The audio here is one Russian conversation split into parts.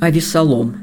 Авессалом.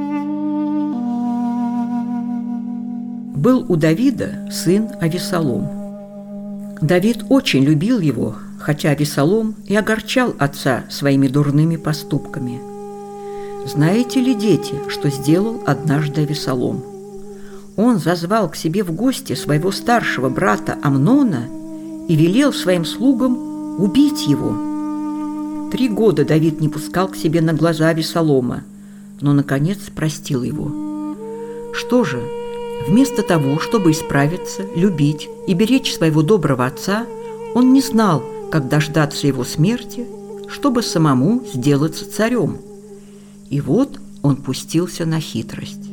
Был у Давида сын Авессалом. Давид очень любил его, хотя Авессалом и огорчал отца своими дурными поступками. Знаете ли, дети, что сделал однажды Авессалом? Он зазвал к себе в гости своего старшего брата Амнона и велел своим слугам убить его. 3 года Давид не пускал к себе на глаза Авессалома, но, наконец, простил его. Что же, вместо того, чтобы исправиться, любить и беречь своего доброго отца, он не знал, как дождаться его смерти, чтобы самому сделаться царем. И вот он пустился на хитрость.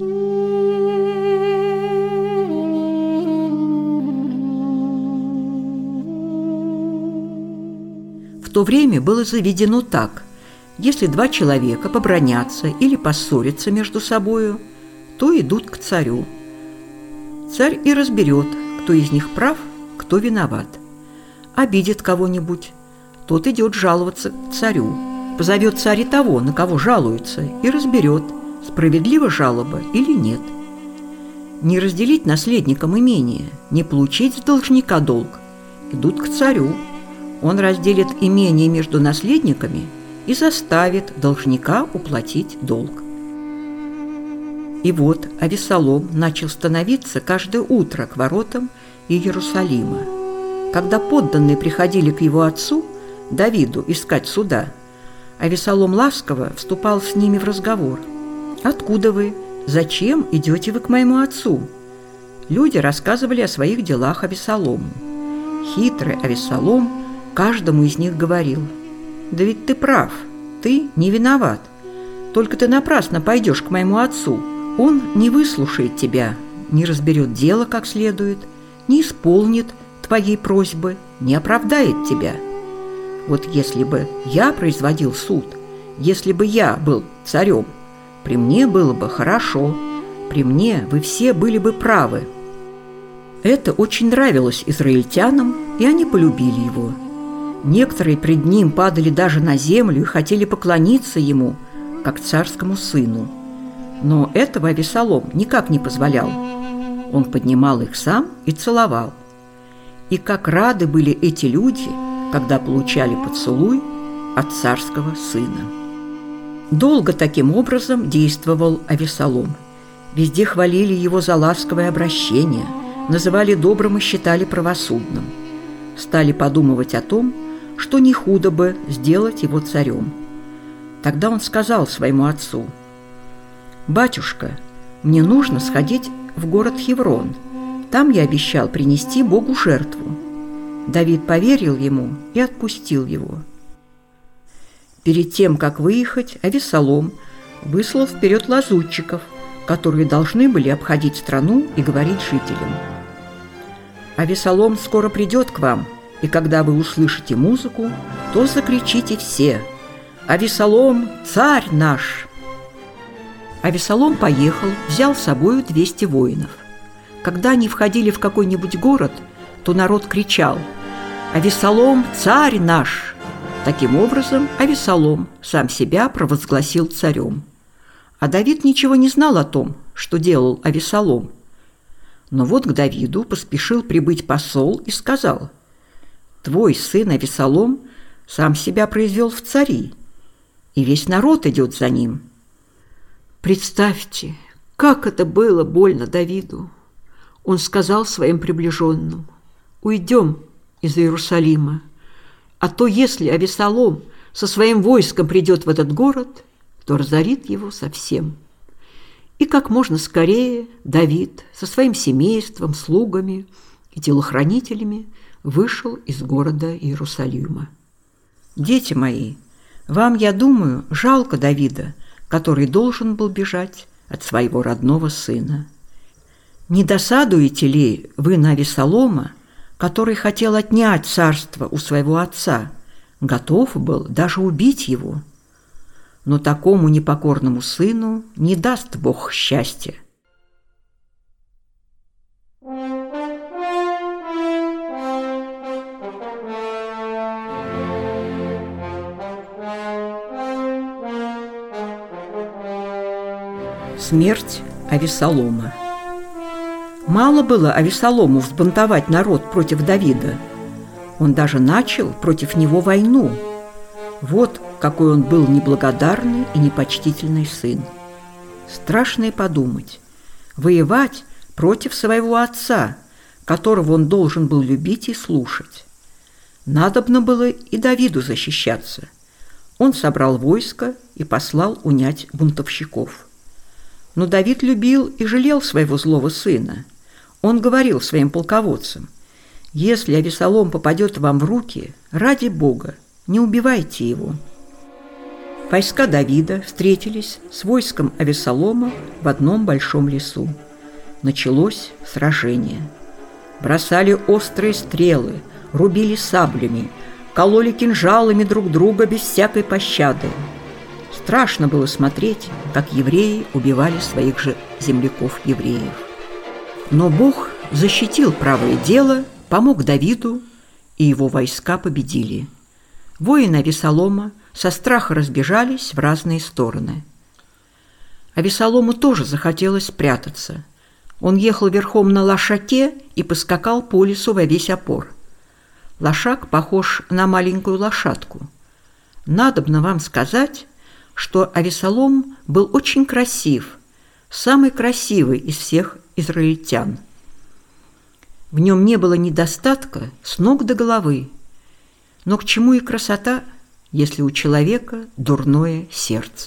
В то время было заведено так: если 2 человека побранятся или поссорятся между собою, то идут к царю. Царь и разберет, кто из них прав, кто виноват. Обидит кого-нибудь, тот идет жаловаться к царю. Позовет царь и того, на кого жалуются, и разберет, справедлива жалоба или нет. Не разделить наследникам имение, не получить с должника долг. Идут к царю. Он разделит имение между наследниками и заставит должника уплатить долг. И вот Авессалом начал становиться каждое утро к воротам Иерусалима. Когда подданные приходили к его отцу, Давиду, искать суда, Авессалом ласково вступал с ними в разговор. «Откуда вы? Зачем идете вы к моему отцу?» Люди рассказывали о своих делах Авессалому. Хитрый Авессалом каждому из них говорил: «Да ведь ты прав, ты не виноват. Только ты напрасно пойдешь к моему отцу. Он не выслушает тебя, не разберет дело как следует, не исполнит твоей просьбы, не оправдает тебя. Вот если бы я производил суд, если бы я был царем, при мне было бы хорошо, при мне вы все были бы правы». Это очень нравилось израильтянам, и они полюбили его. Некоторые пред ним падали даже на землю и хотели поклониться ему, как царскому сыну. Но этого Авессалом никак не позволял. Он поднимал их сам и целовал. И как рады были эти люди, когда получали поцелуй от царского сына. Долго таким образом действовал Авессалом. Везде хвалили его за ласковое обращение, называли добрым и считали правосудным. Стали подумывать о том, что не худо бы сделать его царем. Тогда он сказал своему отцу: «Батюшка, мне нужно сходить в город Хеврон. Там я обещал принести Богу жертву». Давид поверил ему и отпустил его. Перед тем, как выехать, Авессалом выслал вперед лазутчиков, которые должны были обходить страну и говорить жителям: «Авессалом скоро придет к вам, и когда вы услышите музыку, то закричите все: „Авессалом, царь наш!“» Авессалом поехал, взял с собою 200 воинов. Когда они входили в какой-нибудь город, то народ кричал: «Авессалом, царь наш!» Таким образом, Авессалом сам себя провозгласил царем. А Давид ничего не знал о том, что делал Авессалом. Но вот к Давиду поспешил прибыть посол и сказал: «Твой сын Авессалом сам себя произвел в цари, и весь народ идет за ним». Представьте, как это было больно Давиду. Он сказал своим приближенным: «Уйдем из Иерусалима, а то если Авессалом со своим войском придет в этот город, то разорит его совсем». И как можно скорее Давид со своим семейством, слугами и телохранителями вышел из города Иерусалима. Дети мои, вам, я думаю, жалко Давида, который должен был бежать от своего родного сына. Не досадуете ли вы на Авессалома, который хотел отнять царство у своего отца, готов был даже убить его? Но такому непокорному сыну не даст Бог счастья. Смерть Авессалома. Мало было Авессалому взбунтовать народ против Давида. Он даже начал против него войну. Вот какой он был неблагодарный и непочтительный сын. Страшно и подумать. Воевать против своего отца, которого он должен был любить и слушать. Надобно было и Давиду защищаться. Он собрал войско и послал унять бунтовщиков. Но Давид любил и жалел своего злого сына. Он говорил своим полководцам: «Если Авессалом попадет вам в руки, ради Бога, не убивайте его». Войска Давида встретились с войском Авессалома в одном большом лесу. Началось сражение. Бросали острые стрелы, рубили саблями, кололи кинжалами друг друга без всякой пощады. Страшно было смотреть, как евреи убивали своих же земляков-евреев. Но Бог защитил правое дело, помог Давиду, и его войска победили. Воины Авессалома со страха разбежались в разные стороны. Авессалому тоже захотелось спрятаться. Он ехал верхом на лошаке и поскакал по лесу во весь опор. Лошак похож на маленькую лошадку. Надобно вам сказать, что Авессалом был очень красив, самый красивый из всех израильтян. В нем не было недостатка с ног до головы. Но к чему и красота, если у человека дурное сердце?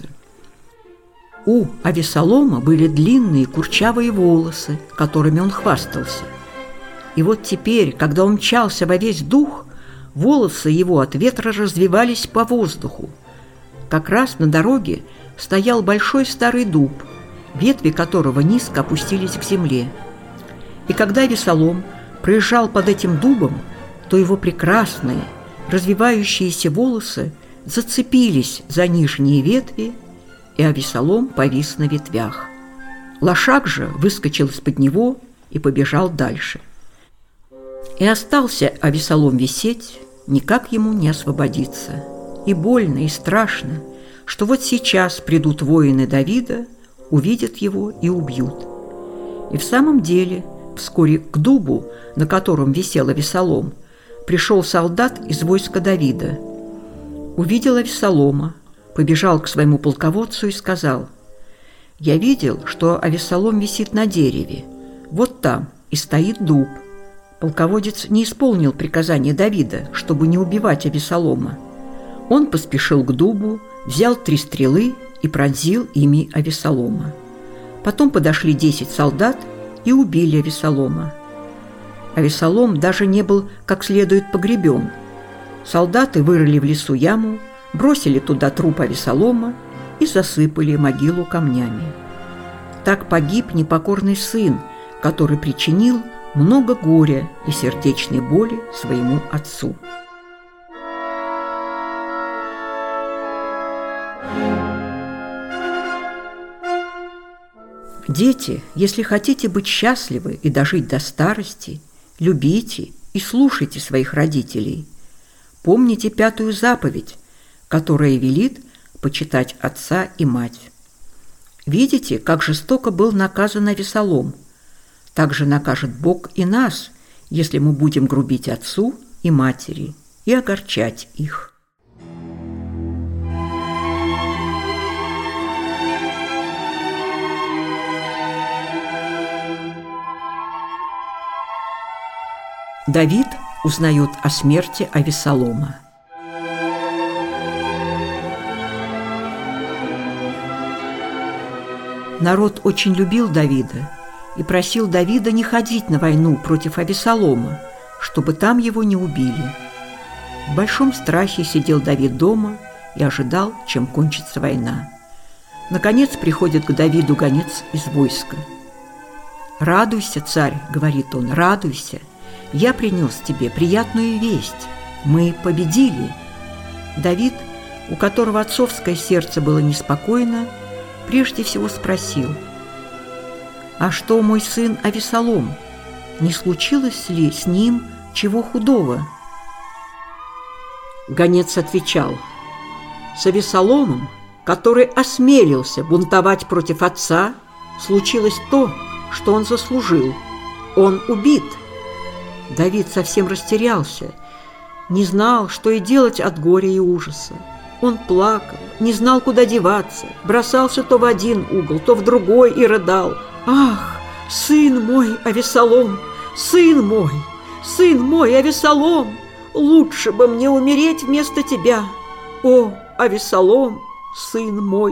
У Авессалома были длинные курчавые волосы, которыми он хвастался. И вот теперь, когда он мчался во весь дух, волосы его от ветра развивались по воздуху. Как раз на дороге стоял большой старый дуб, ветви которого низко опустились к земле. И когда Авессалом проезжал под этим дубом, то его прекрасные, развивающиеся волосы зацепились за нижние ветви, и Авессалом повис на ветвях. Лошак же выскочил из-под него и побежал дальше. И остался Авессалом висеть, никак ему не освободиться. И больно, и страшно, что вот сейчас придут воины Давида, увидят его и убьют. И в самом деле вскоре к дубу, на котором висел Авессалом, пришел солдат из войска Давида. Увидел Авессалома, побежал к своему полководцу и сказал: «Я видел, что Авессалом висит на дереве, вот там и стоит дуб». Полководец не исполнил приказания Давида, чтобы не убивать Авессалома. Он поспешил к дубу, взял 3 стрелы и пронзил ими Авессалома. Потом подошли 10 солдат и убили Авессалома. Авессалом даже не был как следует погребен. Солдаты вырыли в лесу яму, бросили туда труп Авессалома и засыпали могилу камнями. Так погиб непокорный сын, который причинил много горя и сердечной боли своему отцу. Дети, если хотите быть счастливы и дожить до старости, любите и слушайте своих родителей. Помните 5-ю заповедь, которая велит почитать отца и мать. Видите, как жестоко был наказан Авессалом? Так же накажет Бог и нас, если мы будем грубить отцу и матери и огорчать их. Давид узнает о смерти Авессалома. Народ очень любил Давида и просил Давида не ходить на войну против Авессалома, чтобы там его не убили. В большом страхе сидел Давид дома и ожидал, чем кончится война. Наконец приходит к Давиду гонец из войска. «Радуйся, царь», — говорит он, — «радуйся. Я принес тебе приятную весть. Мы победили». Давид, у которого отцовское сердце было неспокойно, прежде всего спросил: «А что мой сын Авессалом? Не случилось ли с ним чего худого?» Гонец отвечал: «С Авессаломом, который осмелился бунтовать против отца случилось то, что он заслужил. Он убит. Давид совсем растерялся, не знал, что и делать от горя и ужаса. Он плакал, не знал, куда деваться, бросался то в один угол, то в другой и рыдал. «Ах, сын мой, Авессалом! Сын мой, Авессалом! Лучше бы мне умереть вместо тебя! О, Авессалом, сын мой!»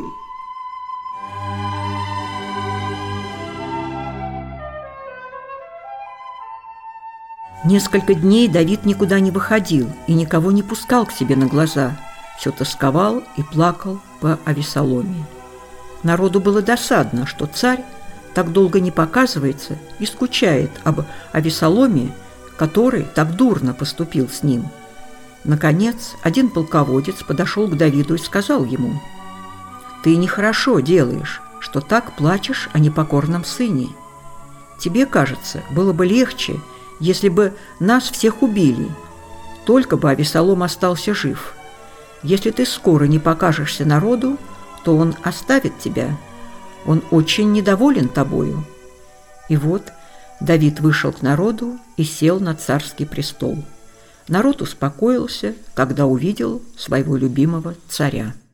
Несколько дней Давид никуда не выходил и никого не пускал к себе на глаза. Все тосковал и плакал по Авессаломе. Народу было досадно, что царь так долго не показывается и скучает об Авессаломе, который так дурно поступил с ним. Наконец, один полководец подошел к Давиду и сказал ему: «Ты нехорошо делаешь, что так плачешь о непокорном сыне. Тебе, кажется, было бы легче, если бы нас всех убили, только бы Авессалом остался жив. Если ты скоро не покажешься народу, то он оставит тебя. Он очень недоволен тобою». И вот Давид вышел к народу и сел на царский престол. Народ успокоился, когда увидел своего любимого царя.